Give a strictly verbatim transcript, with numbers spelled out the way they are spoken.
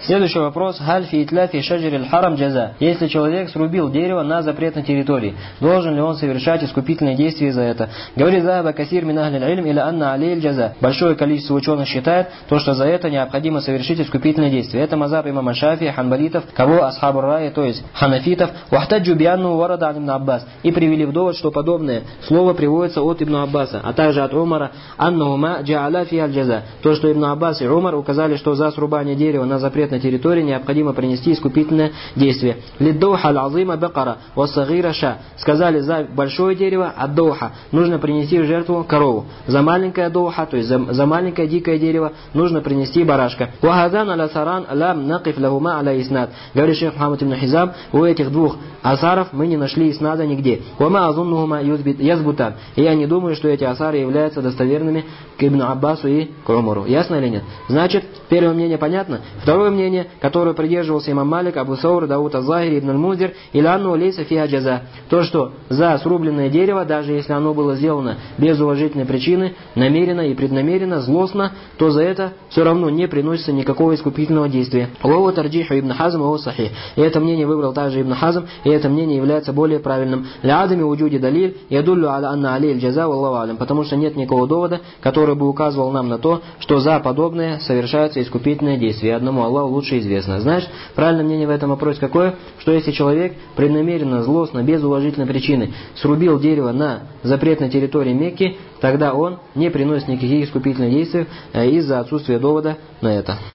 Следующий вопрос. Халь фи итляфи шаджир аль-харам джаза. Если человек срубил дерево на запретной территории, должен ли он совершать искупительные действия за это? Говорит Заба касир мин ахли аль-илм или анна алей джаза. Большое количество ученых считает, то, что за это необходимо совершить искупительные действия. Это мазаб имама Шафи, ханбалитов, кого асхабу рай, то есть ханафитов. Вахтаджу бианну варада ан ибн Аббас. И привели в довод, что подобное слово приводится от Ибн Аббаса, а также от Умара, аннахума джа'аля фи аль-джаза. То, что Ибн Аббас и Умар указали, что за срубание дерева на запретной территории необходимо принести искупительное действие. Лиддауха аль-азима бакара вассагира ша. Сказали, за большое дерево ад-дауха нужно принести в жертву корову. За маленькое доуха, то есть за, за маленькое дикое дерево, нужно принести барашка. Вахадан аля-саран лам накиф лахума аля иснад. Говорит шейх Мухаммад ибн Хизам, у этих двух асаров мы не нашли иснада нигде. Вама азуннухума язбутан. И я не думаю, что эти асары являются достоверными к Ибн Аббасу и к Умару. Ясно или нет? Значит, первое мнение понятно. Второе мнение, которое придерживался имам Малик, Абу Саур, Дауд аз-Захири, Ибн аль-Мунзир, или анну лейса фиха джаза. То, что за срубленное дерево, даже если оно было сделано без уважительной причины, намеренно и преднамеренно, злостно, то за это все равно не приносится никакого искупительного действия. Вова тарджиху Ибн Хазм, вова сахих. И это мнение выбрал также Ибн Хазм, и это мнение является более правильным. Ля адами уджуди далиль, ядуллю аля анна алей джаза, валлаху алям. Потому что нет никакого довода, который бы указывал нам на то, что за подобное совершается искупительное действие. Одному Аллаху лучше известно. Знаешь, правильное мнение в этом вопросе какое? Что если человек преднамеренно, злостно, без уважительной причины срубил дерево на запретной территории Мекки, тогда он не приносит никаких искупительных действий из-за отсутствия довода на это.